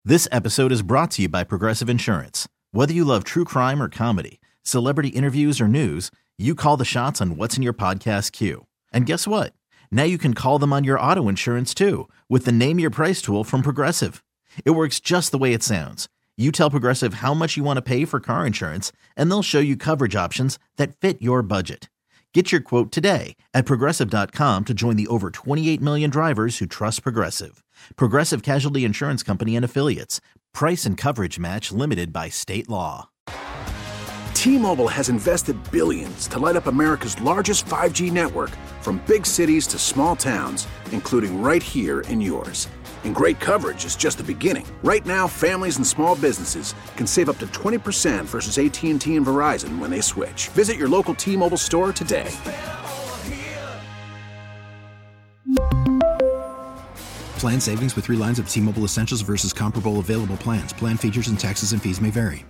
This episode is brought to you by Progressive Insurance. Whether you love true crime or comedy, celebrity interviews or news, you call the shots on what's in your podcast queue. And guess what? Now you can call them on your auto insurance too with the Name Your Price tool from Progressive. It works just the way it sounds. You tell Progressive how much you want to pay for car insurance, and they'll show you coverage options that fit your budget. Get your quote today at Progressive.com to join the over 28 million drivers who trust Progressive. Progressive Casualty Insurance Company and Affiliates. Price and coverage match limited by state law. T-Mobile has invested billions to light up America's largest 5G network, from big cities to small towns, including right here in yours. And great coverage is just the beginning. Right now, families and small businesses can save up to 20% versus AT&T and Verizon when they switch. Visit your local T-Mobile store today. Plan savings with 3 lines of T-Mobile Essentials versus comparable available plans. Plan features and taxes and fees may vary.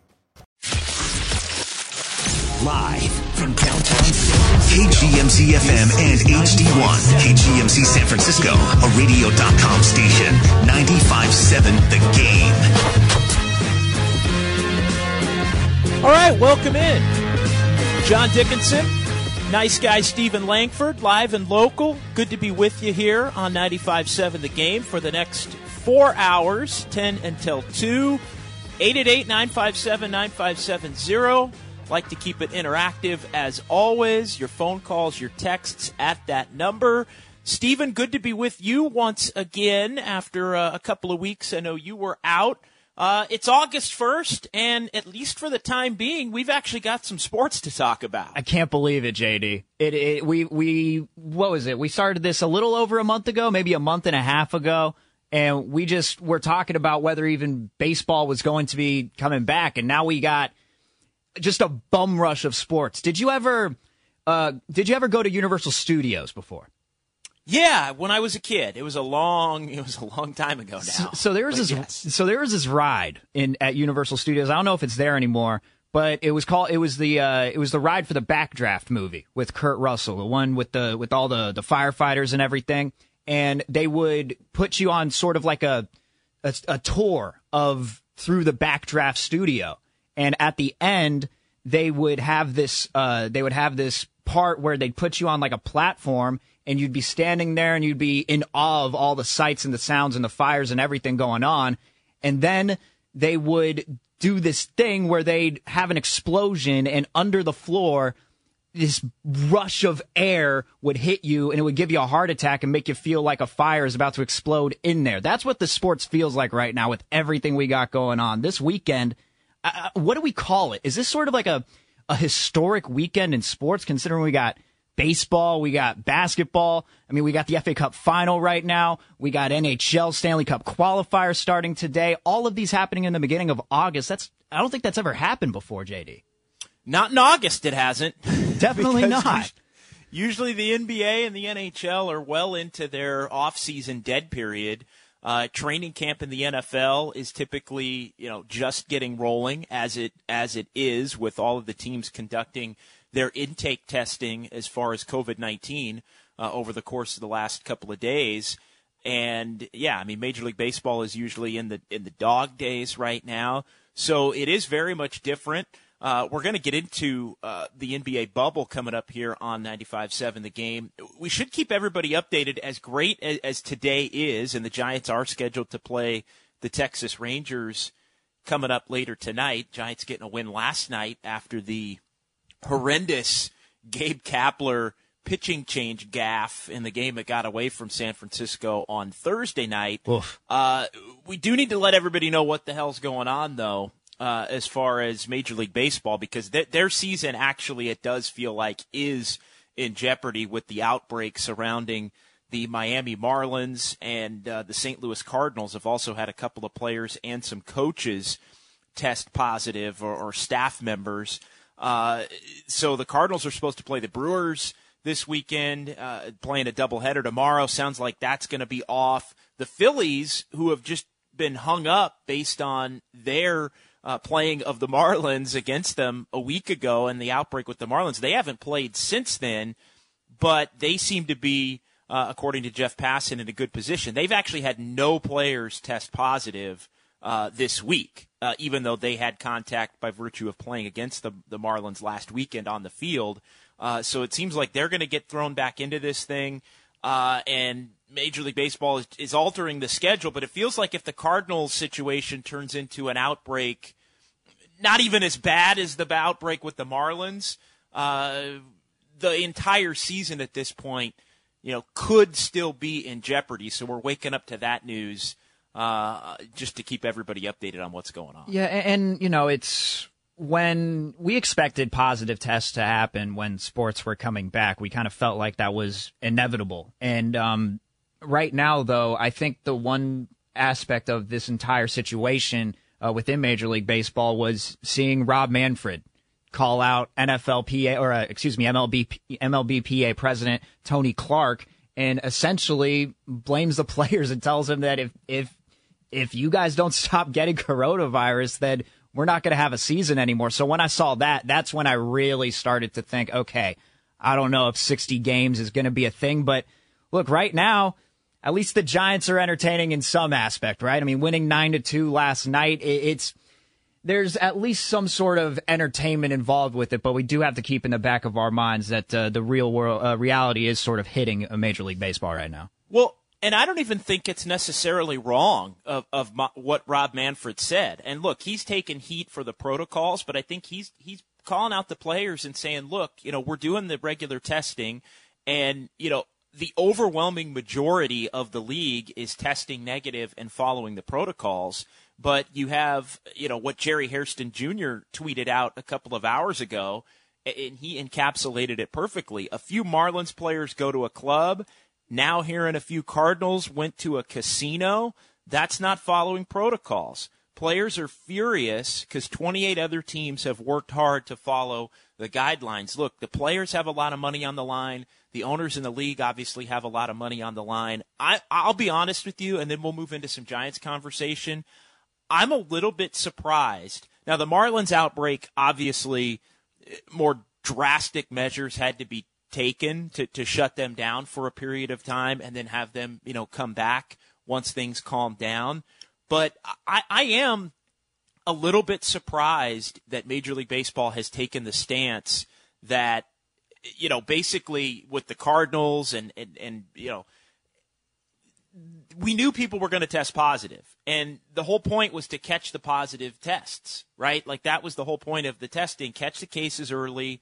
Live from downtown KGMZ FM and HD1, KGMZ San Francisco, a radio.com station, 95.7 The Game. All right, welcome in. John Dickinson, nice guy Stephen Langford, live and local. Good to be with you here on 95.7 The Game for the next 4 hours, 10 until 2. 888-957-9570. Like to keep it interactive as always. Your phone calls, your texts at that number. Stephen, good to be with you once again after a couple of weeks. I know you were out. It's August 1st, and at least for the time being, we've actually got some sports to talk about. I can't believe it, JD. We what was it? We started this a little over a month ago, maybe a month and a half ago, and we just were talking about whether even baseball was going to be coming back, and now we got just a bum rush of sports. Did you ever go to Universal Studios before? Yeah, when I was a kid. It was a long time ago now. So there was this ride at Universal Studios. I don't know if it's there anymore, but it was the ride for the Backdraft movie with Kurt Russell, the one with all the firefighters and everything. And they would put you on sort of like a tour through the Backdraft studio. And at the end, they would have this part where they'd put you on like a platform, and you'd be standing there, and you'd be in awe of all the sights and the sounds and the fires and everything going on. And then they would do this thing where they'd have an explosion, and under the floor, this rush of air would hit you, and it would give you a heart attack and make you feel like a fire is about to explode in there. That's what the sports feels like right now with everything we got going on. This weekend, what do we call it? Is this sort of like a historic weekend in sports, considering we got baseball, we got basketball? I mean, we got the FA Cup final right now. We got NHL Stanley Cup qualifiers starting today. All of these happening in the beginning of August. I don't think that's ever happened before, JD. Not in August, it hasn't. Definitely not. Usually the NBA and the NHL are well into their off-season dead period. Training camp in the NFL is typically, just getting rolling as it is, with all of the teams conducting their intake testing as far as COVID-19 over the course of the last couple of days. And yeah, I mean, Major League Baseball is usually in the dog days right now, so it is very much different. We're going to get into the NBA bubble coming up here on 95.7 The Game. We should keep everybody updated. As great as today is, and the Giants are scheduled to play the Texas Rangers coming up later tonight. Giants getting a win last night after the horrendous Gabe Kapler pitching change gaffe in the game that got away from San Francisco on Thursday night. We do need to let everybody know what the hell's going on, though. As far as Major League Baseball, because their season actually, it does feel like, is in jeopardy with the outbreak surrounding the Miami Marlins, and the St. Louis Cardinals have also had a couple of players and some coaches test positive, or staff members. So the Cardinals are supposed to play the Brewers this weekend, playing a doubleheader tomorrow. Sounds like that's going to be off. The Phillies, who have just been hung up based on their playing of the Marlins against them a week ago and the outbreak with the Marlins. They haven't played since then, but they seem to be, according to Jeff Passan, in a good position. They've actually had no players test positive this week, even though they had contact by virtue of playing against the Marlins last weekend on the field. So it seems like they're going to get thrown back into this thing, and Major League Baseball is altering the schedule, but it feels like if the Cardinals situation turns into an outbreak, not even as bad as the outbreak with the Marlins, the entire season at this point, could still be in jeopardy. So we're waking up to that news just to keep everybody updated on what's going on. Yeah, and it's when we expected positive tests to happen when sports were coming back. We kind of felt like that was inevitable. And right now, though, I think the one aspect of this entire situation within Major League Baseball was seeing Rob Manfred call out MLBPA president Tony Clark and essentially blames the players and tells them that if you guys don't stop getting coronavirus, then we're not going to have a season anymore. So when I saw that, that's when I really started to think, okay, I don't know if 60 games is going to be a thing. But look, right now, at least the Giants are entertaining in some aspect, right? I mean, winning 9-2 last night, there's at least some sort of entertainment involved with it, but we do have to keep in the back of our minds that the real world reality is sort of hitting Major League Baseball right now. Well, and I don't even think it's necessarily wrong of what Rob Manfred said. And look, he's taken heat for the protocols, but I think he's calling out the players and saying, look, we're doing the regular testing, and the overwhelming majority of the league is testing negative and following the protocols. But you have, what Jerry Hairston Jr. tweeted out a couple of hours ago, and he encapsulated it perfectly. A few Marlins players go to a club. Now hearing a few Cardinals went to a casino. That's not following protocols. Players are furious because 28 other teams have worked hard to follow the guidelines. Look, the players have a lot of money on the line. The owners in the league obviously have a lot of money on the line. I'll be honest with you, and then we'll move into some Giants conversation. I'm a little bit surprised. Now, the Marlins outbreak, obviously, more drastic measures had to be taken to shut them down for a period of time and then have them, come back once things calm down. But I am a little bit surprised that Major League Baseball has taken the stance that, basically with the Cardinals and we knew people were going to test positive, and the whole point was to catch the positive tests, right? Like that was the whole point of the testing, catch the cases early,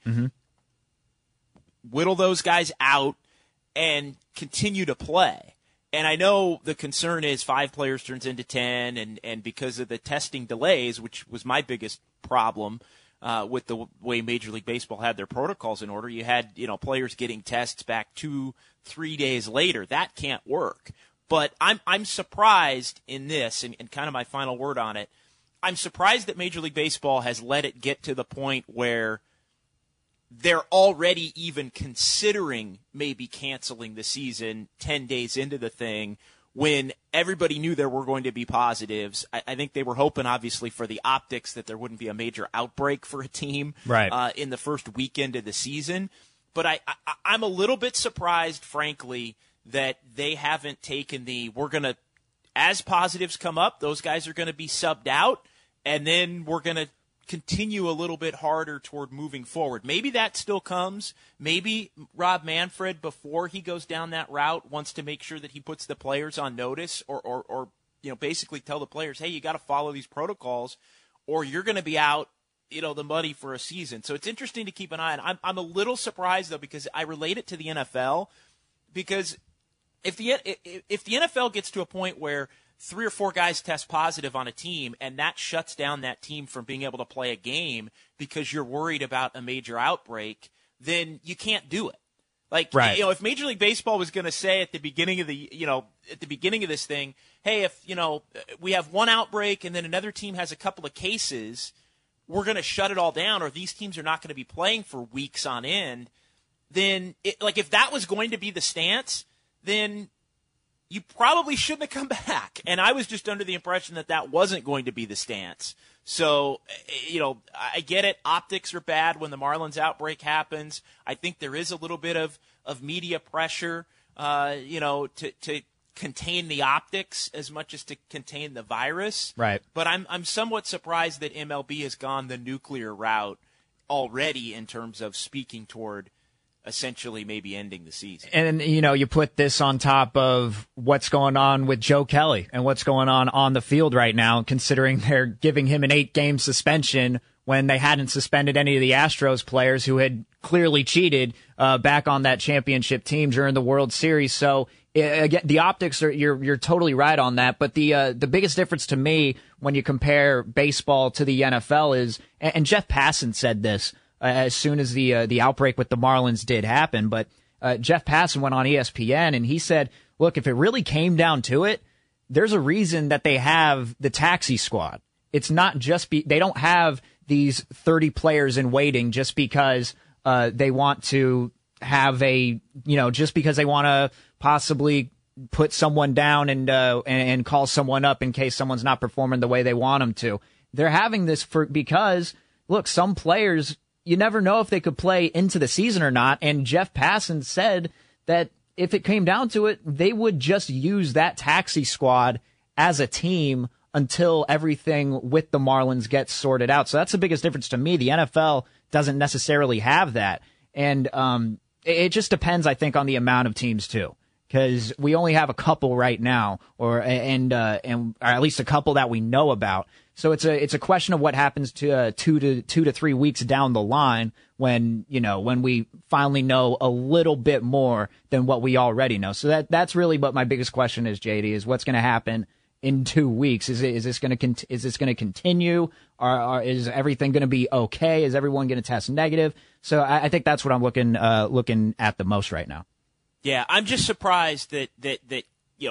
whittle those guys out, and continue to play. And I know the concern is 5 players turns into 10, and because of the testing delays, which was my biggest problem with the way Major League Baseball had their protocols in order, you had players getting tests back 2-3 days later. That can't work. But I'm surprised in this, and kind of my final word on it, I'm surprised that Major League Baseball has let it get to the point where they're already even considering maybe canceling the season 10 days into the thing when everybody knew there were going to be positives. I think they were hoping, obviously, for the optics that there wouldn't be a major outbreak for a team in the first weekend of the season. But I'm a little bit surprised, frankly, that they haven't taken we're going to, as positives come up, those guys are going to be subbed out, and then we're going to continue a little bit harder toward moving forward. Maybe that still comes. Maybe Rob Manfred, before he goes down that route, wants to make sure that he puts the players on notice or basically tell the players, hey, you got to follow these protocols or you're going to be out, the money for a season. So it's interesting to keep an eye on. I'm a little surprised, though, because I relate it to the NFL, because if the NFL gets to a point where 3 or 4 guys test positive on a team and that shuts down that team from being able to play a game because you're worried about a major outbreak, then you can't do it. Like, if Major League Baseball was going to say at the beginning of this thing, hey, if, we have one outbreak and then another team has a couple of cases, we're going to shut it all down, or these teams are not going to be playing for weeks on end, then if that was going to be the stance, then you probably shouldn't have come back. And I was just under the impression that wasn't going to be the stance. So, I get it. Optics are bad when the Marlins outbreak happens. I think there is a little bit of media pressure, to contain the optics as much as to contain the virus. Right. But I'm somewhat surprised that MLB has gone the nuclear route already in terms of speaking toward essentially maybe ending the season. And, you put this on top of what's going on with Joe Kelly and what's going on the field right now, considering they're giving him an 8-game suspension when they hadn't suspended any of the Astros players who had clearly cheated back on that championship team during the World Series. So, again, the optics are, you're totally right on that. But the biggest difference to me when you compare baseball to the NFL is, and Jeff Passan said this as soon as the outbreak with the Marlins did happen, but Jeff Passan went on ESPN and he said, look, if it really came down to it, there's a reason that they have the taxi squad. It's not just they don't have these 30 players in waiting just because they want to have just because they want to possibly put someone down and call someone up in case someone's not performing the way they want them to. They're having this because, look, some players, you never know if they could play into the season or not. And Jeff Passan said that if it came down to it, they would just use that taxi squad as a team until everything with the Marlins gets sorted out. So that's the biggest difference to me. The NFL doesn't necessarily have that. And it just depends, I think, on the amount of teams, too. Because we only have a couple right now, or at least a couple that we know about. So it's a question of what happens to 2 to 3 weeks down the line when we finally know a little bit more than what we already know. So that's really what my biggest question is, JD, is what's going to happen in 2 weeks. Is this going to continue? Or is everything going to be okay? Is everyone going to test negative? So I think that's what I'm looking at the most right now. Yeah, I'm just surprised that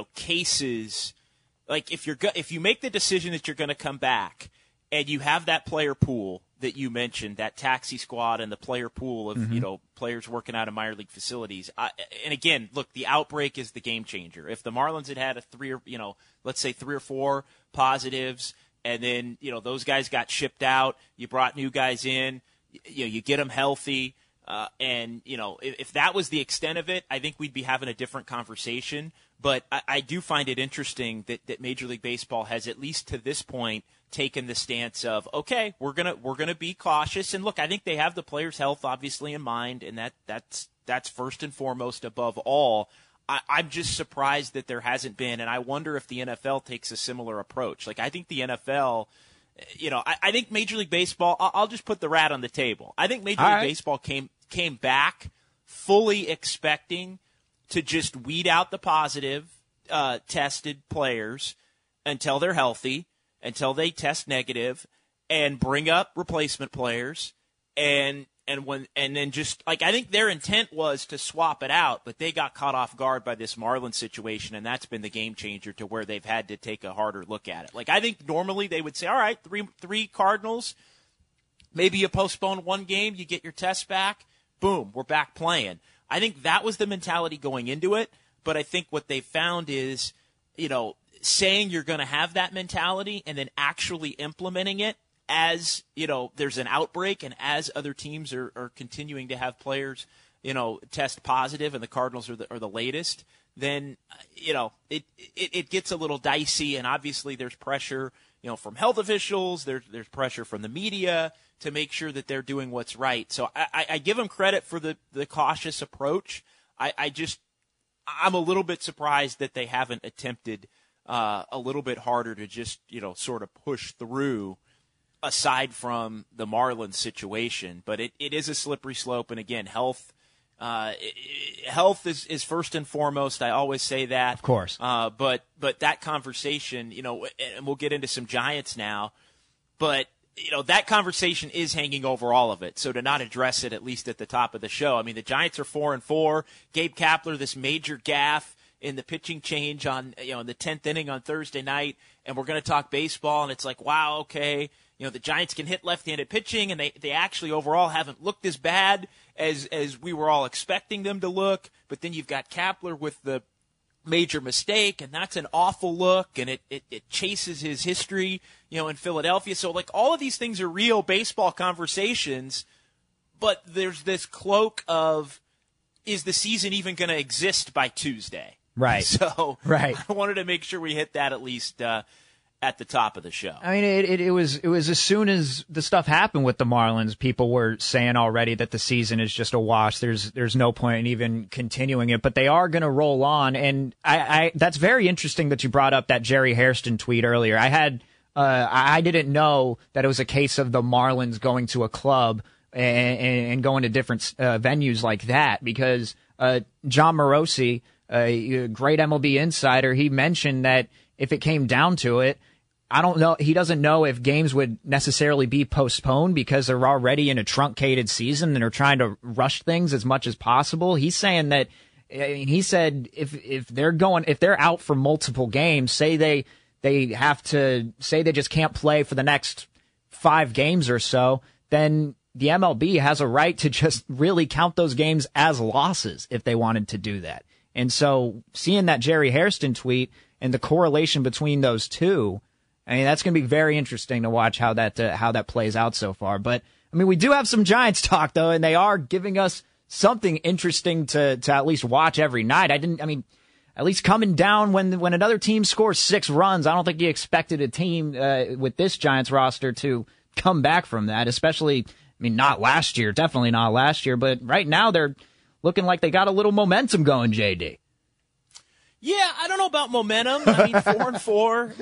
cases, like if you make the decision that you're going to come back and you have that player pool that you mentioned, that taxi squad and the player pool of players working out of minor league facilities. And again, look, the outbreak is the game changer. If the Marlins had let's say 3 or 4 positives, and then those guys got shipped out, you brought new guys in, you get them healthy. And if that was the extent of it, I think we'd be having a different conversation. But I do find it interesting that Major League Baseball has, at least to this point, taken the stance of, okay, we're gonna be cautious. And look, I think they have the players' health obviously in mind, and that's first and foremost above all. I'm just surprised that there hasn't been, and I wonder if the NFL takes a similar approach. Like, I think the NFL. I think Major League Baseball, I'll just put the rat on the table. I think Major League Baseball came back fully expecting to just weed out the positive tested players until they're healthy, until they test negative, and bring up replacement players. And then just like, I think their intent was to swap it out, but they got caught off guard by this Marlins situation, and that's been the game changer to where they've had to take a harder look at it. Like, I think normally they would say, all right, three Cardinals, maybe you postpone one game, you get your test back, boom, we're back playing. I think that was the mentality going into it, but I think what they found is, saying you're going to have that mentality and then actually implementing it as, there's an outbreak and as other teams are continuing to have players, test positive, and the Cardinals are the latest, then, it gets a little dicey, and obviously there's pressure, from health officials, there's pressure from the media to make sure that they're doing what's right. So I give them credit for the cautious approach. I'm a little bit surprised that they haven't attempted a little bit harder to just, sort of push through aside from the Marlins situation. But it is a slippery slope. And again, health is first and foremost. I always say that. Of course. But that conversation, and we'll get into some Giants now, but that conversation is hanging over all of it. So to not address it, at least at the top of the show, I mean, the Giants are 4-4. Gabe Kapler, this major gaffe in the pitching change on, in the 10th inning on Thursday night, and we're going to talk baseball, and it's like, wow, okay, the Giants can hit left-handed pitching, and they actually overall haven't looked as bad as we were all expecting them to look. But then you've got Kapler with the major mistake, and that's an awful look, and it chases his history, in Philadelphia. So, like, all of these things are real baseball conversations, but there's this cloak of, is the season even going to exist by Tuesday? Right. So right. I wanted to make sure we hit that at least at the top of the show. I mean, it was as soon as the stuff happened with the Marlins, people were saying already that the season is just a wash. There's no point in even continuing it, but they are going to roll on. And I that's very interesting that you brought up that Jerry Hairston tweet earlier. I didn't know that it was a case of the Marlins going to a club and going to different venues like that, because John Morosi, a great MLB insider, he mentioned that if it came down to it, I don't know. He doesn't know if games would necessarily be postponed because they're already in a truncated season and are trying to rush things as much as possible. He's saying that, he said if they're out for multiple games, say they just can't play for the next 5 games or so, then the MLB has a right to just really count those games as losses if they wanted to do that. And so seeing that Jerry Hairston tweet and the correlation between those two, I mean, that's going to be very interesting to watch how that plays out so far. But I mean, we do have some Giants talk though, and they are giving us something interesting to at least watch every night. At least coming down when another team scores 6 runs, I don't think you expected a team with this Giants roster to come back from that, especially, not last year, definitely not last year, but right now they're looking like they got a little momentum going, JD. Yeah, I don't know about momentum. 4-4.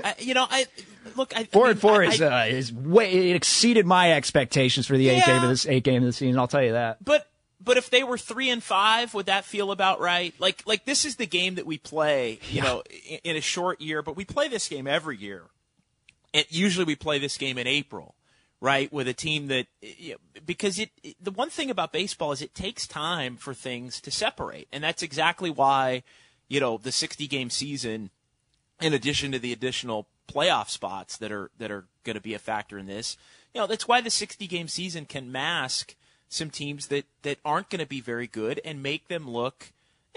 4-4 is way, it exceeded my expectations for the 8 game of the season. I'll tell you that. But if they were 3-5, would that feel about right? Like this is the game that we play, in a short year, but we play this game every year. And usually we play this game in April, right? With a team that, because the one thing about baseball is it takes time for things to separate. And that's exactly why, the 60-game season, in addition to the additional playoff spots that are going to be a factor in this, that's why the 60-game season can mask some teams that aren't going to be very good and make them look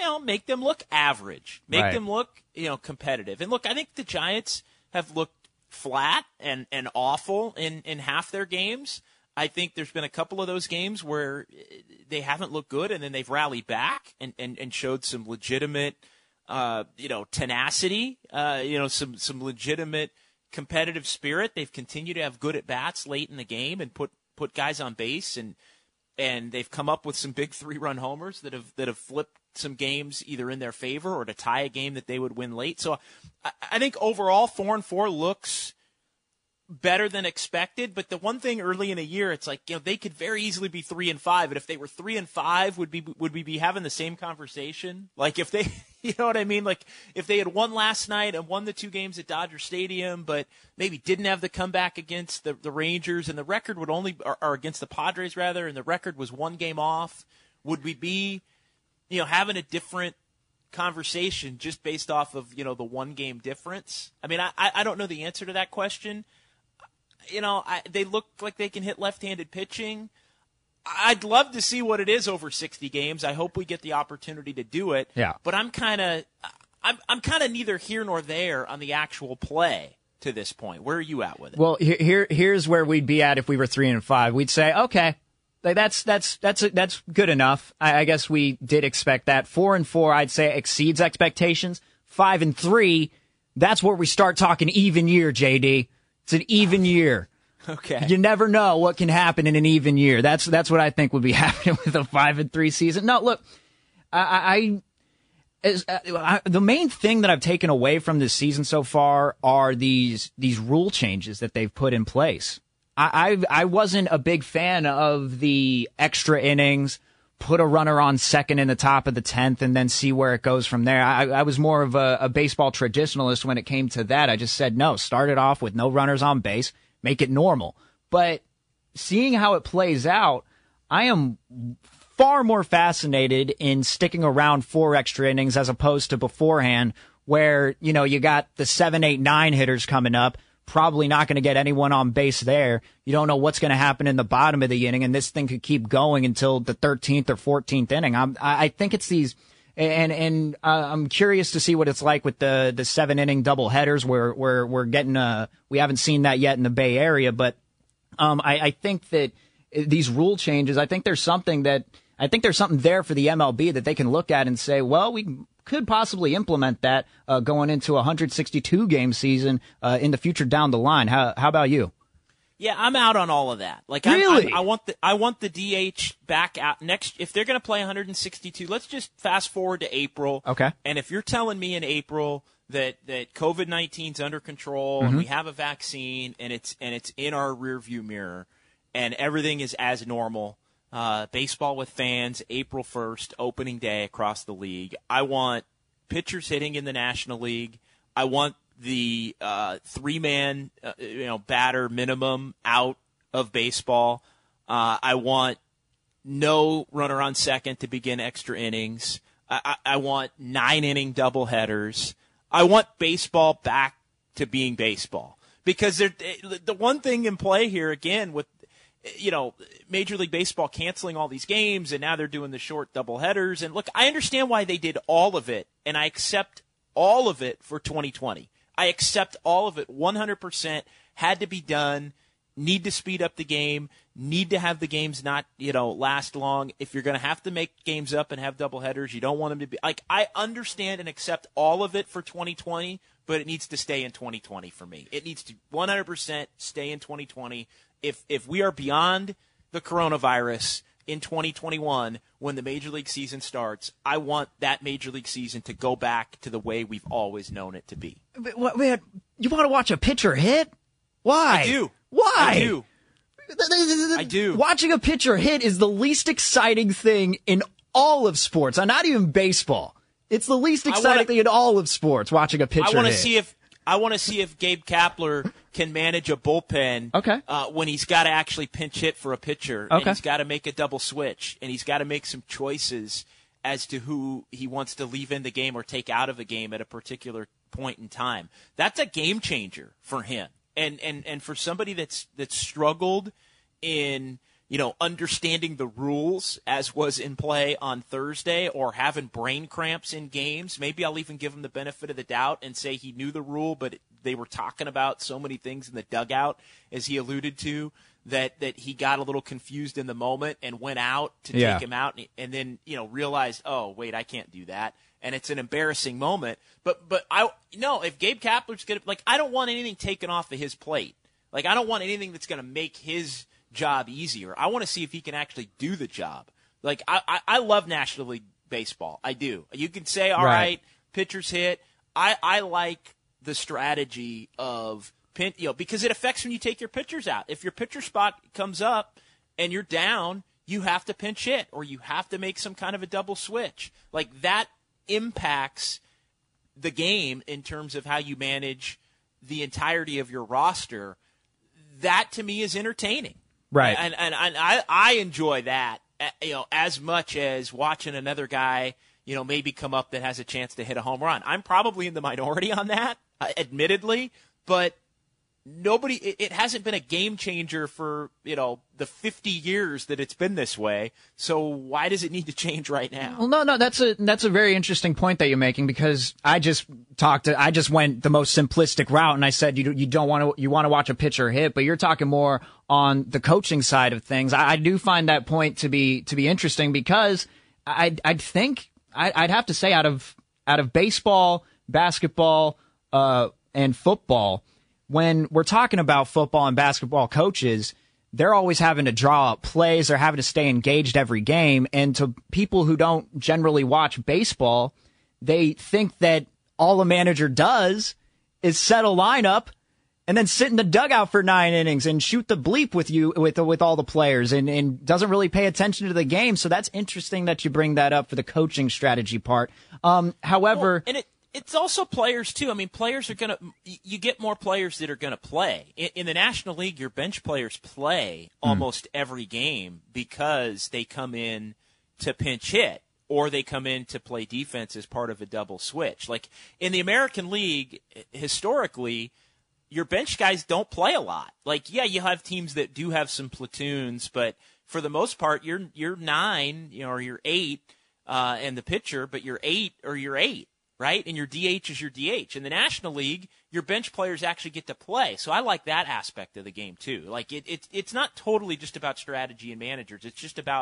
average, make them look, competitive. And look, I think the Giants have looked flat and awful in half their games. I think there's been a couple of those games where they haven't looked good, and then they've rallied back and showed some legitimate, tenacity, some legitimate competitive spirit. They've continued to have good at-bats late in the game and put guys on base, and they've come up with some big 3-run homers that have flipped some games either in their favor or to tie a game that they would win late. So I think overall 4-4 looks better than expected. But the one thing early in a year, it's like, they could very easily be 3-5. And if they were 3-5, would we be having the same conversation? Like if they, you know what I mean? Like if they had won last night and won the 2 games at Dodger Stadium, but maybe didn't have the comeback against the Rangers, and the record would only, or against the Padres rather, and the record was 1 game off, would we be, having a different conversation just based off of, the 1 game difference? I don't know the answer to that question. They look like they can hit left-handed pitching. I'd love to see what it is over 60 games. I hope we get the opportunity to do it. Yeah. But I'm kind of neither here nor there on the actual play to this point. Where are you at with it? Well, here's where we'd be at if we were 3-5. We'd say, okay, that's good enough. I guess we did expect that. 4-4, I'd say exceeds expectations. 5-3, that's where we start talking even year, JD. It's an even year. Okay. You never know what can happen in an even year. That's what I think would be happening with a 5-3 season. No, look, the main thing that I've taken away from this season so far are these rule changes that they've put in place. I wasn't a big fan of the extra innings, put a runner on second in the top of the 10th, and then see where it goes from there. I was more of a baseball traditionalist when it came to that. I just said, no, start it off with no runners on base, make it normal. But seeing how it plays out, I am far more fascinated in sticking around 4 extra innings as opposed to beforehand where, you got the 7, 8, 9 hitters coming up, probably not going to get anyone on base there. You don't know what's going to happen in the bottom of the inning, and this thing could keep going until the 13th or 14th inning. I think it's these, and I'm curious to see what it's like with the 7-inning double headers where we're getting we haven't seen that yet in the Bay Area, but I think that these rule changes, I think there's something that I think there's something there for the MLB that they can look at and say, well, we could possibly implement that going into a 162-game season in the future down the line. How about you? Yeah, I'm out on all of that. Like, really? I want the DH back out next. If they're going to play 162, let's just fast forward to April. Okay. And if you're telling me in April that COVID-19's under control and we have a vaccine and it's in our rearview mirror and everything is as normal, baseball with fans, April 1st, opening day across the league. I want pitchers hitting in the National League. I want the three-man batter minimum out of baseball. I want no runner on second to begin extra innings. I want 9-inning doubleheaders. I want baseball back to being baseball. Because the one thing in play here, again, with Major League Baseball canceling all these games, and now they're doing the short doubleheaders. And look, I understand why they did all of it, and I accept all of it for 2020. I accept all of it 100%. Had to be done. Need to speed up the game. Need to have the games not, last long. If you're going to have to make games up and have doubleheaders, you don't want them to be like. I understand and accept all of it for 2020, but it needs to stay in 2020 for me. It needs to 100% stay in 2020. If we are beyond the coronavirus in 2021, when the Major League season starts, I want that Major League season to go back to the way we've always known it to be. Man, you want to watch a pitcher hit? Why? I do. Why? I do. I do. Watching a pitcher hit is the least exciting thing in all of sports. Not even baseball. It's the least exciting thing in all of sports, watching a pitcher hit. I want to see if Gabe Kapler can manage a bullpen when he's got to actually pinch hit for a pitcher. Okay. And he's got to make a double switch, and he's got to make some choices as to who he wants to leave in the game or take out of a game at a particular point in time. That's a game changer for him. And for somebody that's struggled in understanding the rules as was in play on Thursday, or having brain cramps in games, maybe I'll even give him the benefit of the doubt and say he knew the rule, but they were talking about so many things in the dugout, as he alluded to, that he got a little confused in the moment and went out to take him out, and then realized, oh wait, I can't do that. And it's an embarrassing moment. But if Gabe Kapler's going to, I don't want anything taken off of his plate. I don't want anything that's going to make his job easier. I want to see if he can actually do the job. I love National League Baseball. I do. You can say, all right, pitchers hit. I like the strategy of because it affects when you take your pitchers out. If your pitcher spot comes up and you're down, you have to pinch hit, or you have to make some kind of a double switch. That impacts the game in terms of how you manage the entirety of your roster. That to me is entertaining. Right. And I enjoy that, as much as watching another guy, maybe come up that has a chance to hit a home run. I'm probably in the minority on that, admittedly, but it hasn't been a game changer for, the 50 years that it's been this way. So why does it need to change right now? Well, no, that's a very interesting point that you're making, because I just went the most simplistic route, and I said you want to watch a pitcher hit, but you're talking more on the coaching side of things. I do find that point to be interesting, because I'd think I'd have to say out of baseball, basketball, and football, when we're talking about football and basketball coaches, they're always having to draw up plays. They're having to stay engaged every game. And to people who don't generally watch baseball, they think that all a manager does is set a lineup and then sit in the dugout for 9 innings and shoot the bleep with all the players and doesn't really pay attention to the game. So that's interesting that you bring that up for the coaching strategy part. However, and it's also players too. I mean, players are you get more players that are going to play. In the National League, your bench players play almost every game because they come in to pinch hit, or they come in to play defense as part of a double switch. In the American League, historically, your bench guys don't play a lot. You have teams that do have some platoons, but for the most part, you're 9, or you're 8, and the pitcher, but you're 8 or you're 8. Right? And your DH is your DH. In the National League, your bench players actually get to play. So I like that aspect of the game too. It's not totally just about strategy and managers. It's just about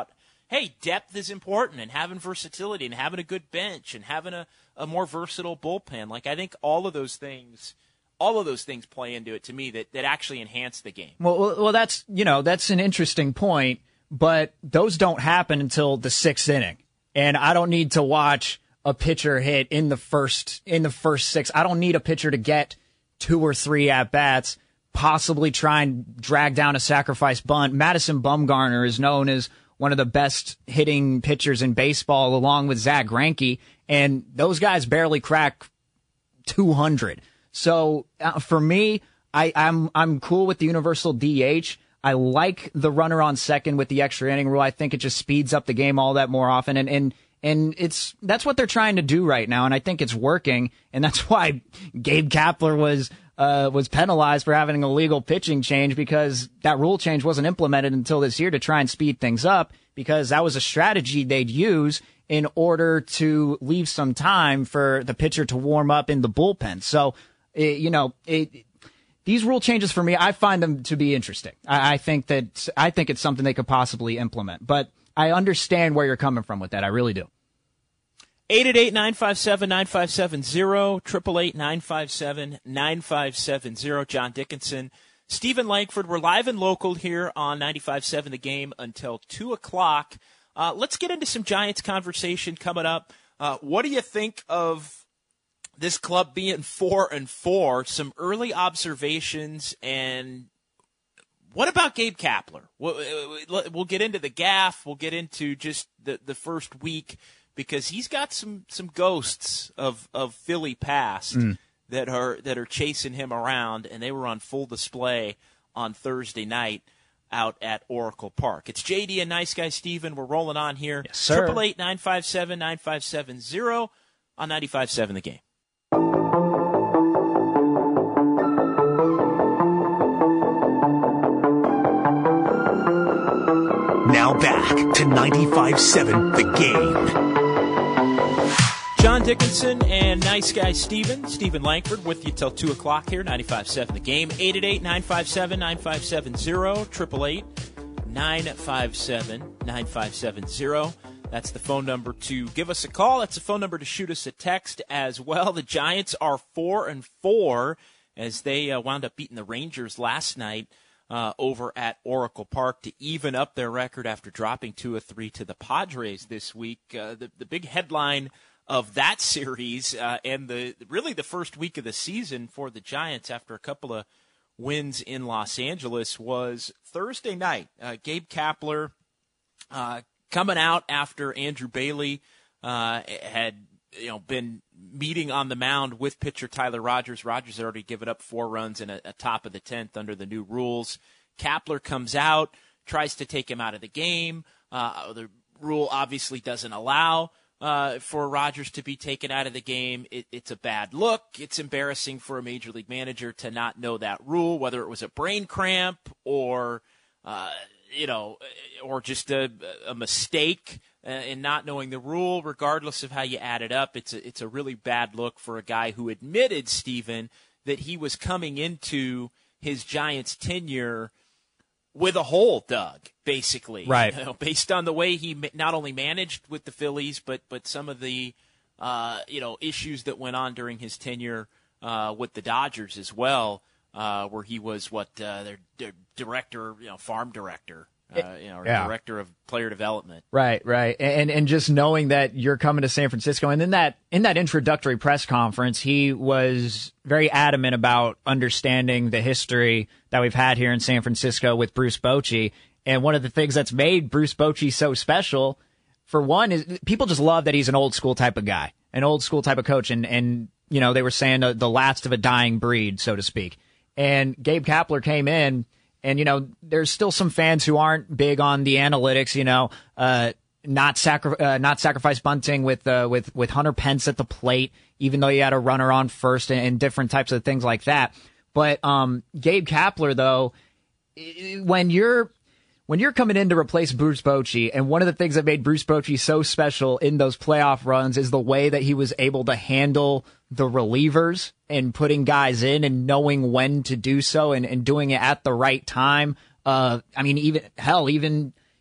hey, depth is important, and having versatility, and having a good bench, and having a more versatile bullpen. Like, I think all of those things play into it to me that actually enhance the game. Well, that's an interesting point, but those don't happen until the 6th inning, and I don't need to watch a pitcher hit in the first 6. I don't need a pitcher to get 2 or 3 at bats, possibly try and drag down a sacrifice bunt. Madison Bumgarner is known as one of the best hitting pitchers in baseball, along with Zach Greinke, and those guys barely crack 200. So for me, I'm cool with the universal DH. I like the runner on second with the extra inning rule. I think it just speeds up the game all that more often, and that's what they're trying to do right now, and I think it's working, and that's why Gabe Kapler was penalized for having an illegal pitching change, because that rule change wasn't implemented until this year to try and speed things up, because that was a strategy they'd use in order to leave some time for the pitcher to warm up in the bullpen. So, these rule changes for me, I find them to be interesting. I think it's something they could possibly implement, but I understand where you're coming from with that. I really do. 888-957-9570, 888-957-9570. John Dickinson, Stephen Langford. We're live and local here on 95.7 The Game until 2 o'clock. Let's get into some Giants conversation coming up. What do you think of this club being 4-4? Some early observations, and what about Gabe Kapler? We'll get into the gaff. We'll get into just the first week, because he's got some ghosts of Philly past that are chasing him around, and they were on full display on Thursday night out at Oracle Park. It's JD and Nice Guy Steven. We're rolling on here. Yes, sir. 888-957-9570 on 95.7 The Game. Now back to 95.7 The Game. John Dickinson and Nice Guy Steven Langford with you till 2 o'clock here, 95.7 The Game. 888-957-9570, 888-957-9570. That's the phone number to give us a call. That's the phone number to shoot us a text as well. The Giants are 4-4 as they wound up beating the Rangers last night over at Oracle Park to even up their record after dropping 2 of 3 to the Padres this week. The big headline of that series and really the first week of the season for the Giants after a couple of wins in Los Angeles was Thursday night. Gabe Kapler coming out after Andrew Bailey had been meeting on the mound with pitcher Tyler Rogers. Rogers had already given up 4 runs in a top of the 10th under the new rules. Kapler comes out, tries to take him out of the game. The rule obviously doesn't allow for Rogers to be taken out of the game. It's a bad look. It's embarrassing for a major league manager to not know that rule, whether it was a brain cramp or or just a mistake in not knowing the rule. Regardless of how you add it up, it's a really bad look for a guy who admitted, Stephen, that he was coming into his Giants tenure with a hole dug, basically. Right. Based on the way he not only managed with the Phillies, but some of the issues that went on during his tenure with the Dodgers as well. Where he was their director, farm director, director of player development. Right. And just knowing that you're coming to San Francisco, and in that introductory press conference, he was very adamant about understanding the history that we've had here in San Francisco with Bruce Bochy. And one of the things that's made Bruce Bochy so special, for one, is people just love that he's an old school type of guy, an old school type of coach, and they were saying the last of a dying breed, so to speak. And Gabe Kapler came in, and, there's still some fans who aren't big on the analytics, not sacrifice bunting with Hunter Pence at the plate, even though he had a runner on first and different types of things like that. But Gabe Kapler, though, when you're coming in to replace Bruce Bochy, and one of the things that made Bruce Bochy so special in those playoff runs is the way that he was able to handle the relievers and putting guys in and knowing when to do so and doing it at the right time. Even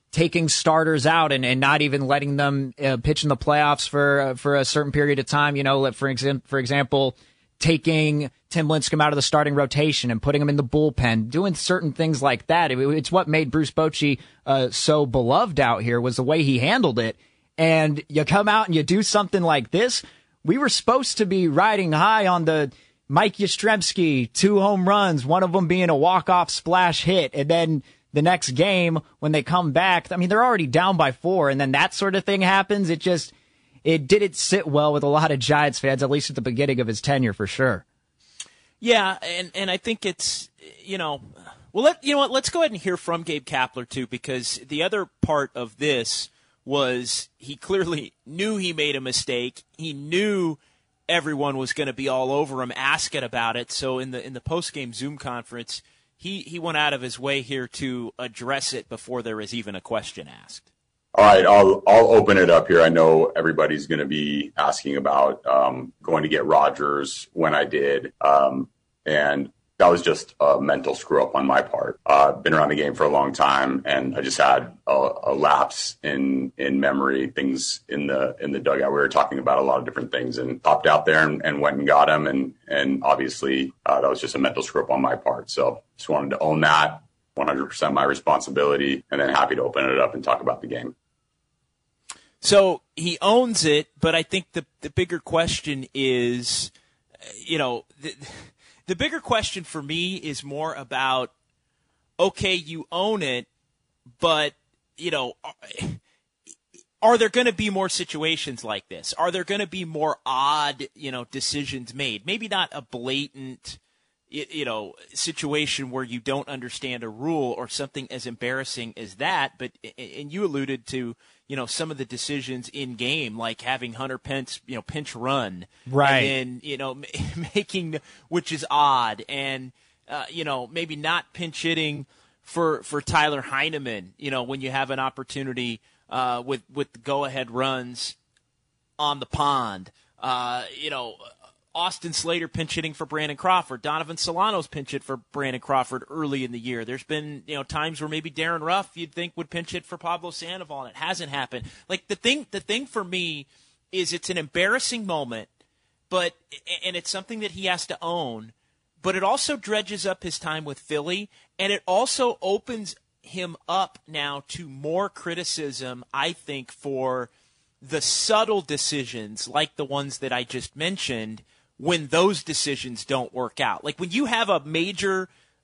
taking starters out and not even letting them pitch in the playoffs for a certain period of time. For example, taking Tim Lincecum out of the starting rotation and putting him in the bullpen, doing certain things like that. It's what made Bruce Bochy so beloved out here, was the way he handled it. And you come out and you do something like this. We were supposed to be riding high on the Mike Yastrzemski, 2 home runs, one of them being a walk-off splash hit. And then the next game, when they come back, they're already down by 4, and then that sort of thing happens. It didn't sit well with a lot of Giants fans, at least at the beginning of his tenure, for sure. Yeah, and I think it's, let's go ahead and hear from Gabe Kapler, too, because the other part of this was he clearly knew he made a mistake. He knew everyone was going to be all over him asking about it. So in the post-game Zoom conference, he went out of his way here to address it before there was even a question asked. All right, I'll open it up here. I know everybody's going to be asking about going to get Rodgers when I did, and that was just a mental screw up on my part. Been around the game for a long time, and I just had a lapse in memory. Things in the dugout. We were talking about a lot of different things, and popped out there and went and got him, and obviously that was just a mental screw up on my part. So just wanted to own that. 100% my responsibility, and then happy to open it up and talk about the game. So he owns it, but I think the bigger question is, the bigger question for me is more about, okay, you own it, but, are there going to be more situations like this? Are there going to be more odd, decisions made? Maybe not a blatant, situation where you don't understand a rule or something as embarrassing as that. But, and you alluded to, some of the decisions in game, like having Hunter Pence, pinch run. Right. And then, making, which is odd. And, maybe not pinch hitting for Tyler Heineman, when you have an opportunity, with the go-ahead runs on the pond. Austin Slater pinch hitting for Brandon Crawford. Donovan Solano's pinch hit for Brandon Crawford early in the year. There's been, times where maybe Darren Ruff you'd think would pinch hit for Pablo Sandoval, and it hasn't happened. Like the thing for me is it's an embarrassing moment, and it's something that he has to own, but it also dredges up his time with Philly, and it also opens him up now to more criticism, I think, for the subtle decisions like the ones that I just mentioned when those decisions don't work out. Like when you have a major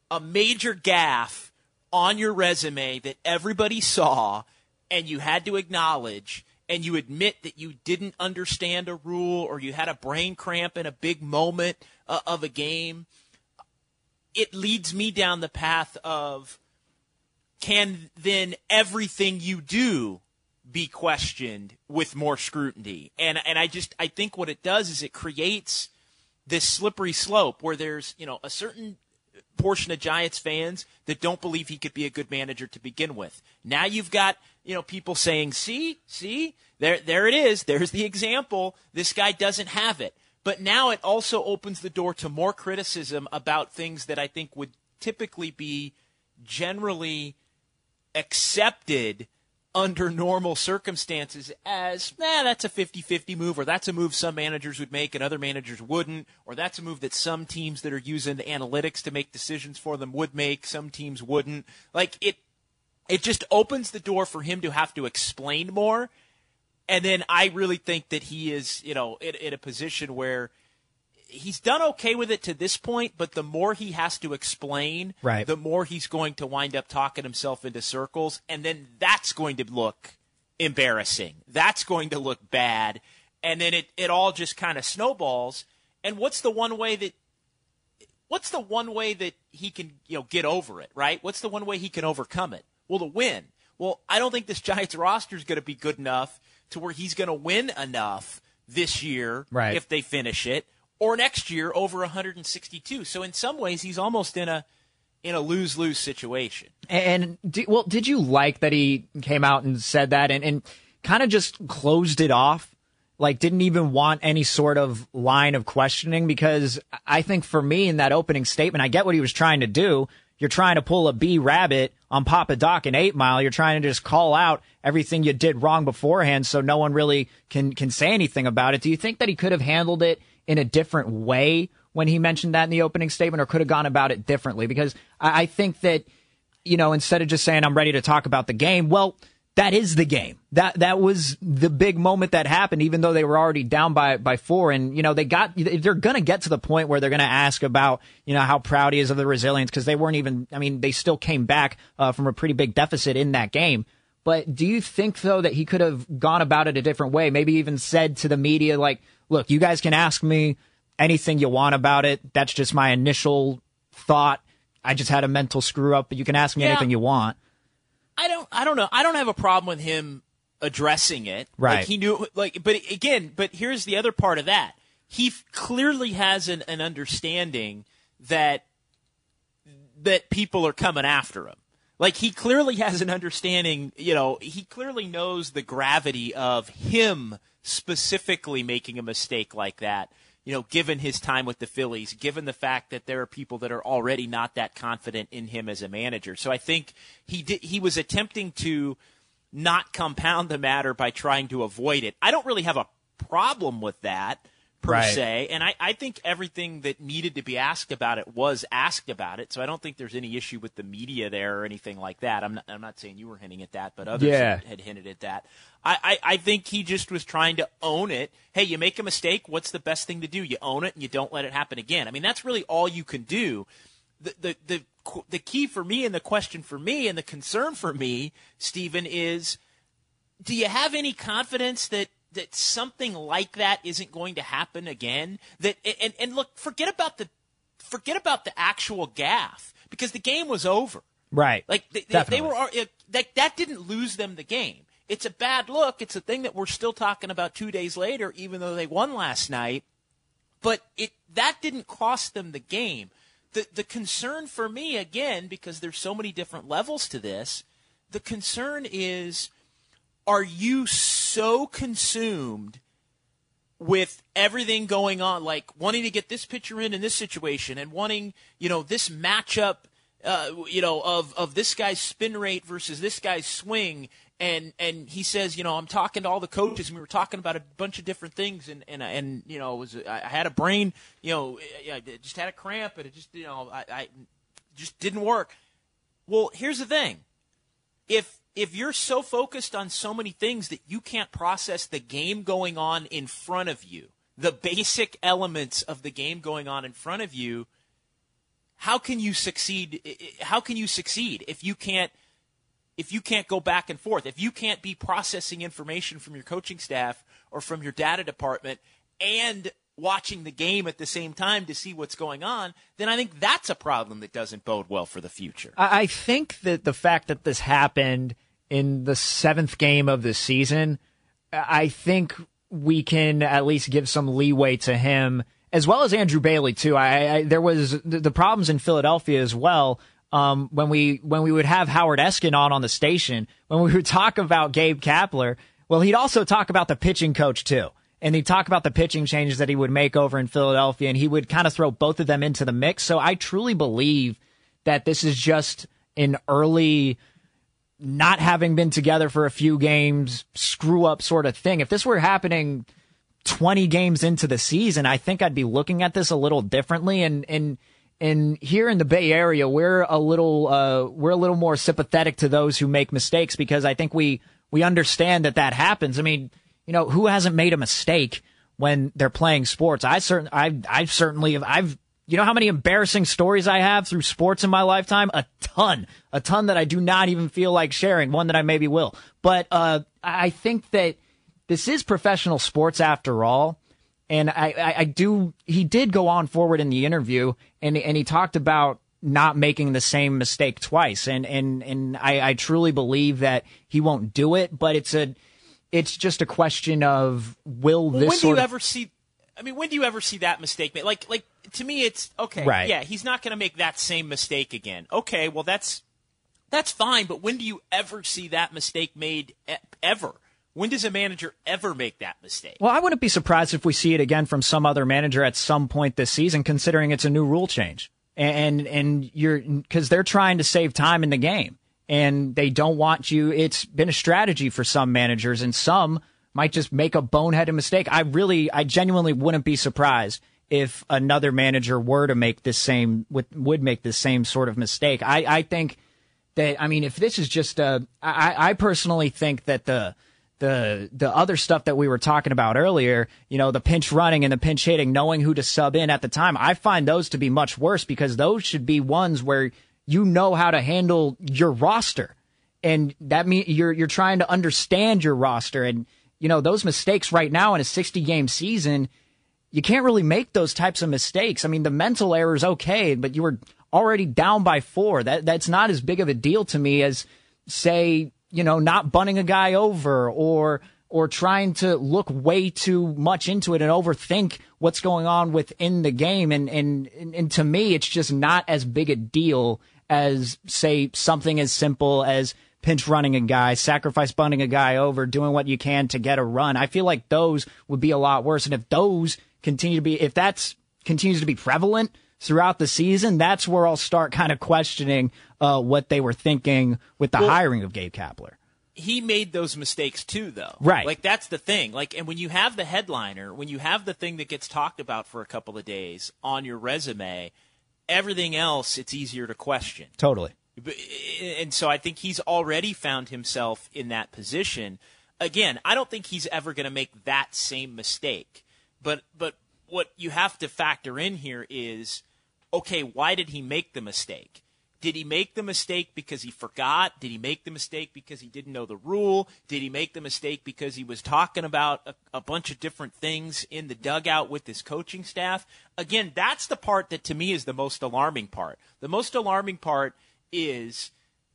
gaffe on your resume that everybody saw and you had to acknowledge, and you admit that you didn't understand a rule or you had a brain cramp in a big moment of a game, it leads me down the path of, can then everything you do be questioned with more scrutiny? And I think what it does is it creates this slippery slope where there's, a certain portion of Giants fans that don't believe he could be a good manager to begin with. Now you've got, people saying, see, there it is. There's the example. This guy doesn't have it. But now it also opens the door to more criticism about things that I think would typically be generally accepted under normal circumstances as, that's a 50-50 move, or that's a move some managers would make and other managers wouldn't, or that's a move that some teams that are using analytics to make decisions for them would make, some teams wouldn't. Like, it just opens the door for him to have to explain more, and then I really think that he is, in a position where he's done okay with it to this point, but the more he has to explain, right, the more he's going to wind up talking himself into circles, and then that's going to look embarrassing. That's going to look bad, and then it all just kind of snowballs. And what's the one way that he can, get over it, right? What's the one way he can overcome it? Well, to win. Well, I don't think this Giants roster is going to be good enough to where he's going to win enough this year, right, if they finish it, or next year over 162. So in some ways, he's almost in a lose-lose situation. And did you like that he came out and said that and kind of just closed it off? Like, didn't even want any sort of line of questioning? Because I think for me in that opening statement, I get what he was trying to do. you're trying to pull a B rabbit on Papa Doc and 8 Mile. You're trying to just call out everything you did wrong beforehand so no one really can say anything about it. Do you think that he could have handled it in a different way when he mentioned that in the opening statement, or could have gone about it differently? Because I think that, instead of just saying I'm ready to talk about the game, well, that is the game. That was the big moment that happened, even though they were already down by 4. And, they're going to get to the point where they're going to ask about, how proud he is of the resilience, because they weren't even, they still came back from a pretty big deficit in that game. But do you think, though, that he could have gone about it a different way? Maybe even said to the media, like, look, you guys can ask me anything you want about it. That's just my initial thought. I just had a mental screw up, but you can ask me anything you want. I don't know. I don't have a problem with him addressing it. Right. Like he knew, but here's the other part of that. He clearly has an understanding that people are coming after him. Like, he clearly has an understanding, he clearly knows the gravity of him specifically making a mistake like that. Given his time with the Phillies, given the fact that there are people that are already not that confident in him as a manager. So I think he was attempting to not compound the matter by trying to avoid it. I don't really have a problem with that per se, and I think everything that needed to be asked about it was asked about it, so I don't think there's any issue with the media there or anything like that. I'm not saying you were hinting at that, but others had hinted at that. I think he just was trying to own it. Hey, you make a mistake, what's the best thing to do? You own it and you don't let it happen again. I mean, that's really all you can do. The key for me and the question for me and the concern for me, Stephen, is do you have any confidence that something like that isn't going to happen again? And look, forget about the actual gaffe, because the game was over. Right. Like they were that didn't lose them the game. It's a bad look. It's a thing that we're still talking about 2 days later, even though they won last night. But that didn't cost them the game. The concern for me, again, because there's so many different levels to this, the concern is, are you so consumed with everything going on, like wanting to get this pitcher in this situation and wanting, this matchup, of this guy's spin rate versus this guy's swing. And he says, I'm talking to all the coaches, and we were talking about a bunch of different things, and I had a brain, I just had a cramp, and it just, I just didn't work. Well, here's the thing. If you're so focused on so many things that you can't process the game going on in front of you, the basic elements of the game going on in front of you, how can you succeed? How can you succeed if you can't go back and forth, if you can't be processing information from your coaching staff or from your data department and watching the game at the same time to see what's going on, then I think that's a problem that doesn't bode well for the future. I think that the fact that this happened in the 7th game of the season, I think we can at least give some leeway to him, as well as Andrew Bailey, too. There was the problems in Philadelphia as well. When we would have Howard Eskin on the station, when we would talk about Gabe Kapler, well, he'd also talk about the pitching coach, too. And he'd talk about the pitching changes that he would make over in Philadelphia, and he would kind of throw both of them into the mix. So I truly believe that this is just an early, not having been together for a few games, screw up sort of thing. If this were happening 20 games into the season, I think I'd be looking at this a little differently. And here in the Bay Area, we're a little more sympathetic to those who make mistakes, because I think we understand that happens. I mean, who hasn't made a mistake when they're playing sports? I certainly have. You know how many embarrassing stories I have through sports in my lifetime? A ton that I do not even feel like sharing. One that I maybe will. But I think that this is professional sports after all. And he did go on forward in the interview, and he talked about not making the same mistake twice. And I truly believe that he won't do it, but it's just a question of when do you ever see that mistake made? Like to me, it's okay. Right. Yeah, he's not going to make that same mistake again. Okay, well that's fine. But when do you ever see that mistake made ever? When does a manager ever make that mistake? Well, I wouldn't be surprised if we see it again from some other manager at some point this season, considering it's a new rule change. and you're because they're trying to save time in the game, and they don't want you. It's been a strategy for some managers, and some might just make a boneheaded mistake. I genuinely wouldn't be surprised if another manager were to make this same would make this same sort of mistake. I think that, I mean, if this is just I personally think that the other stuff that we were talking about earlier, the pinch running and the pinch hitting, knowing who to sub in at the time, I find those to be much worse, because those should be ones where you know how to handle your roster, and that means you're trying to understand your roster. And those mistakes right now in a 60-game season, you can't really make those types of mistakes. I mean, the mental error is okay, but you were already down by 4. That's not as big of a deal to me as, say, not bunting a guy over or trying to look way too much into it and overthink what's going on within the game. And to me, it's just not as big a deal as, say, something as simple as pinch running a guy, sacrifice bunting a guy over, doing what you can to get a run. I feel like those would be a lot worse. And if those if that continues to be prevalent throughout the season, that's where I'll start kind of questioning what they were thinking with the hiring of Gabe Kapler. He made those mistakes too, though. Right. Like, that's the thing. And when you have the headliner, when you have the thing that gets talked about for a couple of days on your resume, everything else, it's easier to question. Totally. And so I think he's already found himself in that position. Again, I don't think he's ever going to make that same mistake. But what you have to factor in here is, okay, why did he make the mistake? Did he make the mistake because he forgot? Did he make the mistake because he didn't know the rule? Did he make the mistake because he was talking about a bunch of different things in the dugout with his coaching staff? Again, that's the part that to me is the most alarming part. The most alarming part is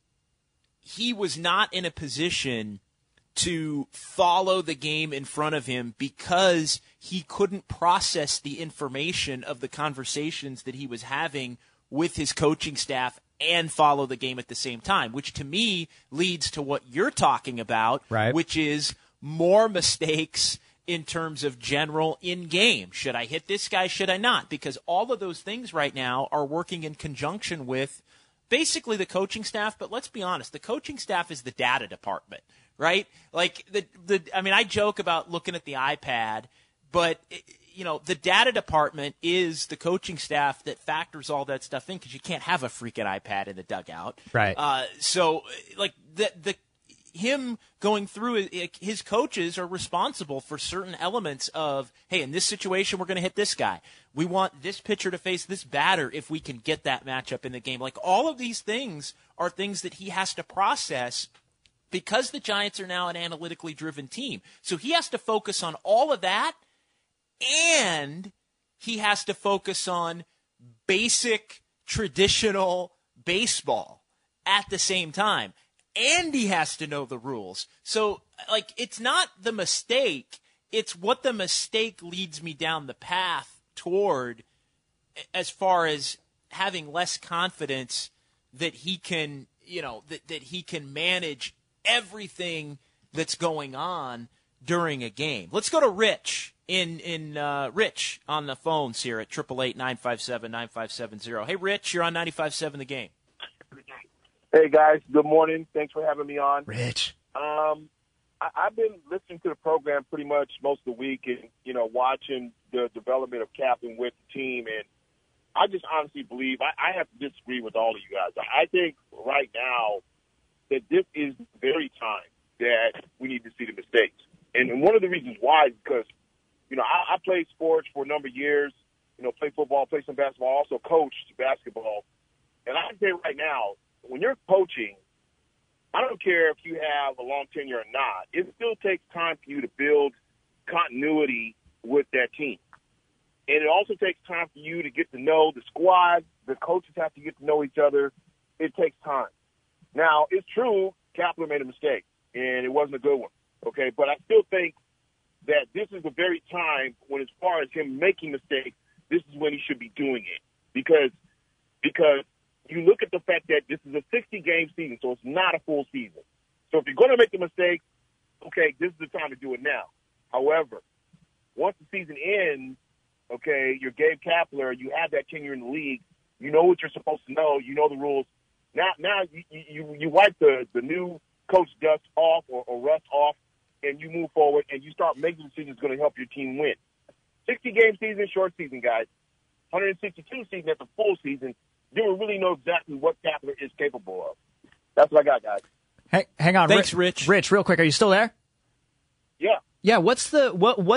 he was not in a position to follow the game in front of him because he couldn't process the information of the conversations that he was having with his coaching staff and follow the game at the same time, which to me leads to what you're talking about, right, which is more mistakes in terms of general in-game. Should I hit this guy? Should I not? Because all of those things right now are working in conjunction with basically the coaching staff, but let's be honest, the coaching staff is the data department. Right? Like, I joke about looking at the iPad, but, the data department is the coaching staff that factors all that stuff in, because you can't have a freaking iPad in the dugout. Right. So, him going through, his coaches are responsible for certain elements of, hey, in this situation, we're going to hit this guy. We want this pitcher to face this batter if we can get that matchup in the game. Like, all of these things are things that he has to process, because the Giants are now an analytically driven team. So he has to focus on all of that, and he has to focus on basic, traditional baseball at the same time. And he has to know the rules. So, it's not the mistake. It's what the mistake leads me down the path toward, as far as having less confidence that he can, that he can manage everything that's going on during a game. Let's go to Rich Rich on the phones here at 888-957-9570. Hey, Rich, you're on 95.7 The Game. Hey, guys. Good morning. Thanks for having me on. Rich. I've been listening to the program pretty much most of the week and, watching the development of Kaplan with the team. And I just honestly believe I have to disagree with all of you guys. I think right now that this is the very time that we need to see the mistakes. And one of the reasons why is because, I played sports for a number of years, played football, played some basketball, also coached basketball. And I can say right now, when you're coaching, I don't care if you have a long tenure or not, it still takes time for you to build continuity with that team. And it also takes time for you to get to know the squad. The coaches have to get to know each other. It takes time. Now, it's true, Kapler made a mistake, and it wasn't a good one, okay? But I still think that this is the very time when, as far as him making mistakes, this is when he should be doing it. Because you look at the fact that this is a 60-game season, so it's not a full season. So if you're going to make the mistake, okay, this is the time to do it now. However, once the season ends, okay, you're Gabe Kapler, you have that tenure in the league, You know what you're supposed to know. You know the rules. Now you wipe the new coach dust off or rust off, and you move forward and you start making decisions going to help your team win. 60-game season, short season, guys. 162 season, that's a full season. You will really know exactly what Kapler is capable of. That's what I got, guys. Hey, hang on, Thanks, Rich. Rich, real quick, are you still there? Yeah. Yeah. What's the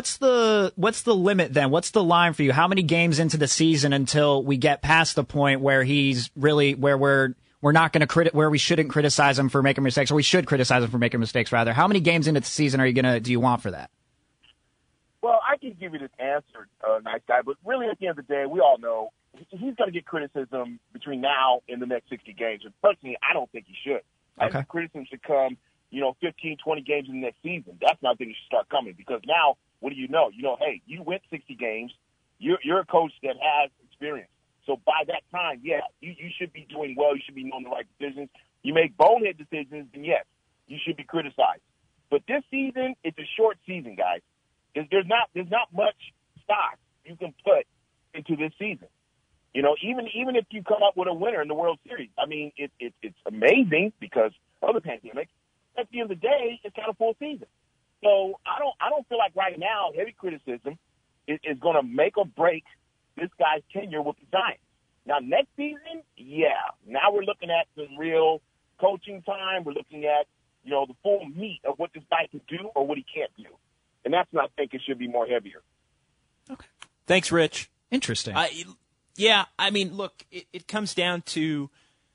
limit then? What's the line for you? How many games into the season until we get past the point where he's really where we're not going to where we shouldn't criticize him for making mistakes, or we should criticize him for making mistakes rather? How many games into the season do you want for that? Well, I can give you this answer, nice guy, but really at the end of the day, we all know he's going to get criticism between now and the next 60 games. And personally, I don't think he should. I think criticism should come, 15, 20 games in the next season. That's when I think it should start coming, because now, what do you know? Hey, you went 60 games. You're a coach that has experience. So by that time, yeah, you should be doing well. You should be knowing the right decisions. You make bonehead decisions, then yes, you should be criticized. But this season, it's a short season, guys. There's not much stock you can put into this season. Even if you come up with a winner in the World Series, I mean, it's amazing because of the pandemic. At the end of the day, it's kind of full season. So I don't feel like right now heavy criticism is going to make or break this guy's tenure with the Giants. Now, next season, yeah. Now we're looking at some real coaching time. We're looking at, the full meat of what this guy can do or what he can't do. And that's when I think it should be more heavier. Okay. Thanks, Rich. Interesting. Yeah, I mean, look, it comes down to,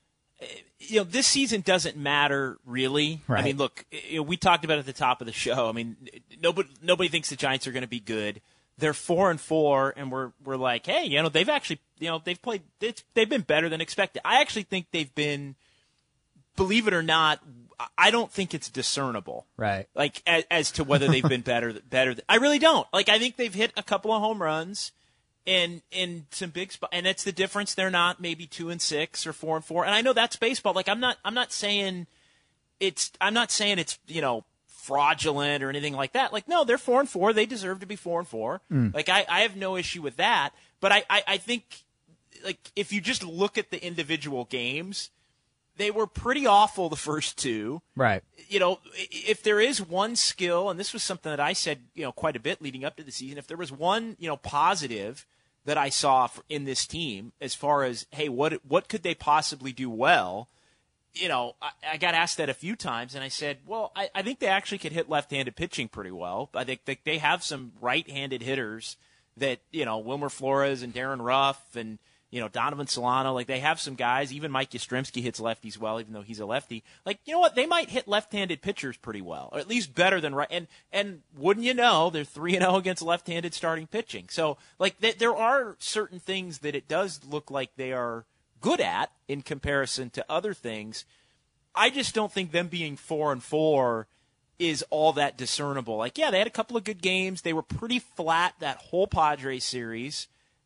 this season doesn't matter really. Right. I mean, look, we talked about it at the top of the show. I mean, nobody thinks the Giants are going to be good. They're 4-4, and we're like, hey, they've actually, they've been better than expected. I actually think they've been, believe it or not, I don't think it's discernible. Right. Like as to whether they've been better. I really don't. Like, I think they've hit a couple of home runs and some big spots, and it's the difference. They're not maybe 2-6 or 4-4. And I know that's baseball. Like, I'm not saying it's fraudulent or anything like that. Like, no, they're 4-4. They deserve to be 4-4. Like, I have no issue with that. But I think, like, if you just look at the individual games, they were pretty awful the first two. Right. If there is one skill, and this was something that I said, quite a bit leading up to the season, if there was one, positive that I saw in this team as far as, hey, what could they possibly do well? I got asked that a few times, and I said, well, I think they actually could hit left-handed pitching pretty well. I think they have some right-handed hitters that, Wilmer Flores and Darren Ruff and, Donovan Solano, like, they have some guys. Even Mike Yastrzemski hits lefties well, even though he's a lefty. Like, you know what? They might hit left-handed pitchers pretty well, or at least better than right. And wouldn't you know, they're 3-0 against left-handed starting pitching. So, like, there are certain things that it does look like they are good at in comparison to other things. I just don't think them being 4-4 is all that discernible. Like, yeah, they had a couple of good games. They were pretty flat that whole Padres series.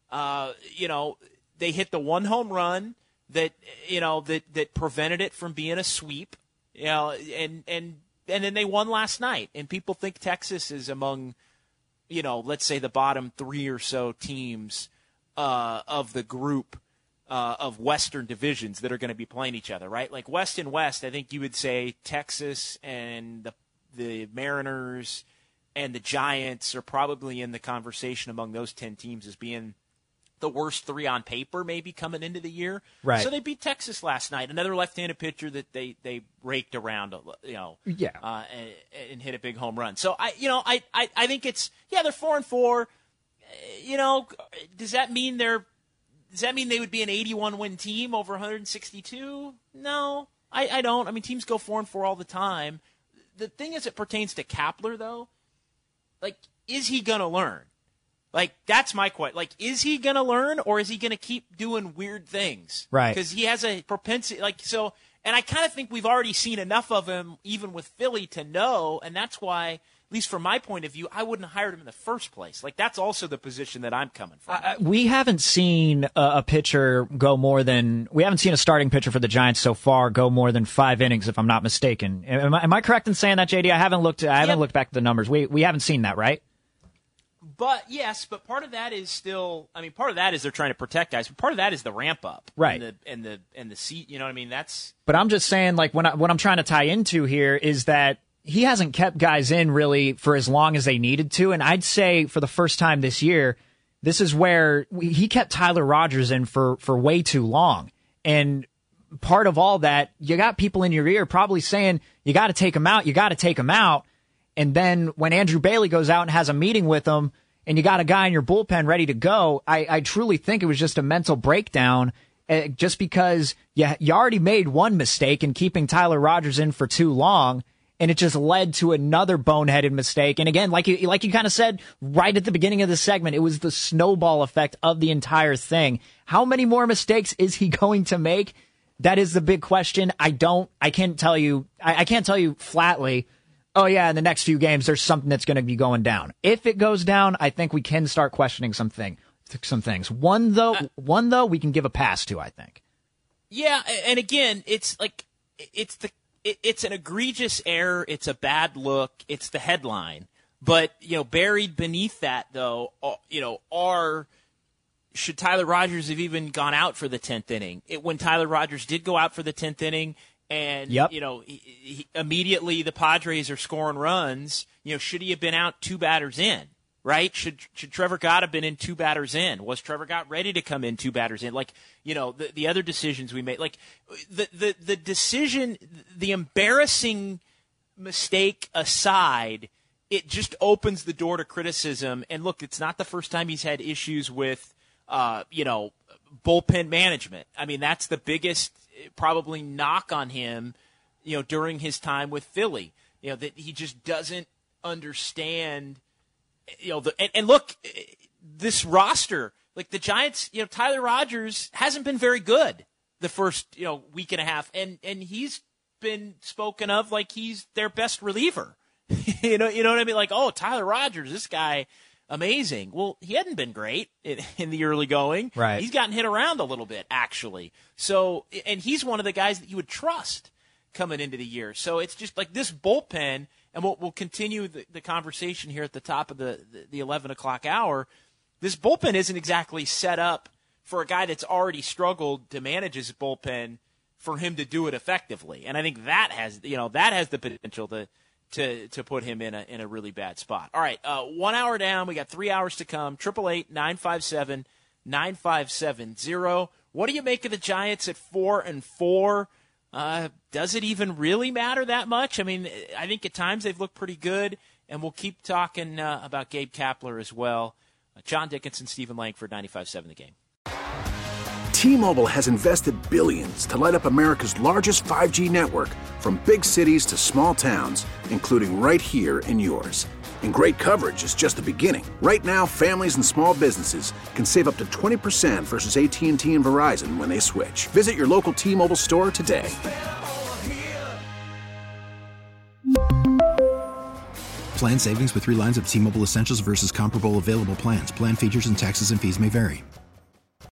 They hit the one home run that prevented it from being a sweep, and then they won last night. And people think Texas is among, let's say the bottom three or so teams of the group of Western divisions that are going to be playing each other, right? Like West and West, I think you would say Texas and the Mariners and the Giants are probably in the conversation among those 10 teams as being the worst three on paper maybe coming into the year. Right. So they beat Texas last night, another left-handed pitcher that they raked around, and hit a big home run. So I think it's, they're 4-4. Does that mean they would be an 81-win team over 162? No, I don't. I mean, teams go 4-4 all the time. The thing as it pertains to Kapler, though, like, is he going to learn? Like, that's my question. Like, is he going to learn, or is he going to keep doing weird things? Right. Because he has a propensity, and I kind of think we've already seen enough of him, even with Philly, to know, and that's why, at least from my point of view, I wouldn't have hired him in the first place. Like, that's also the position that I'm coming from. We haven't seen a pitcher we haven't seen a starting pitcher for the Giants so far go more than 5 innings, if I'm not mistaken. Am I correct in saying that, JD? I haven't looked back at the numbers. We haven't seen that, right? But part of that is still. I mean, part of that is they're trying to protect guys. But part of that is the ramp up, right? And the seat. You know what I mean? That's. But I'm just saying, like, what I'm trying to tie into here is that he hasn't kept guys in really for as long as they needed to, and I'd say for the first time this year, this is where he kept Tyler Rogers in for way too long, and part of all that, you got people in your ear probably saying you got to take him out, you got to take him out. And then when Andrew Bailey goes out and has a meeting with him and you got a guy in your bullpen ready to go, I truly think it was just a mental breakdown just because you already made one mistake in keeping Tyler Rogers in for too long, and it just led to another boneheaded mistake. And again, like you kind of said right at the beginning of the segment, it was the snowball effect of the entire thing. How many more mistakes is he going to make? That is the big question. I can't tell you flatly, oh yeah, in the next few games, there's something that's going to be going down. If it goes down, I think we can start questioning some things. One though, we can give a pass to, I think. Yeah. And again, it's like, it's an egregious error. It's a bad look. It's the headline, but buried beneath that though, should Tyler Rogers have even gone out for the 10th inning? When Tyler Rogers did go out for the 10th inning, and he, immediately the Padres are scoring runs. Should he have been out 2 batters in? Right? Should Trevor Gott have been in 2 batters in? Was Trevor Gott ready to come in 2 batters in? Like, the other decisions we made, like the decision, the embarrassing mistake aside, it just opens the door to criticism. And look, it's not the first time he's had issues with, bullpen management. I mean, that's the biggest probably knock on him, during his time with Philly, that he just doesn't understand, and look, this roster, like the Giants, Tyler Rogers hasn't been very good the first, week and a half, and he's been spoken of like he's their best reliever. you know what I mean? Like, oh, Tyler Rogers, this guy, amazing. Well, he hadn't been great in the early going. Right. He's gotten hit around a little bit, actually. So, and he's one of the guys that you would trust coming into the year. So it's just like this bullpen, and we'll continue the conversation here at the top of the 11 o'clock hour. This bullpen isn't exactly set up for a guy that's already struggled to manage his bullpen for him to do it effectively. And I think that has the potential to put him in a really bad spot. All right, 1 hour down. We got 3 hours to come. 888-957-9570. What do you make of the Giants at 4-4? Does it even really matter that much? I mean, I think at times they've looked pretty good, and we'll keep talking about Gabe Kapler as well. John Dickinson, Stephen Langford, 95.7 The Game. T-Mobile has invested billions to light up America's largest 5G network, from big cities to small towns, including right here in yours. And great coverage is just the beginning. Right now, families and small businesses can save up to 20% versus AT&T and Verizon when they switch. Visit your local T-Mobile store today. Plan savings with 3 lines of T-Mobile Essentials versus comparable available plans. Plan features and taxes and fees may vary.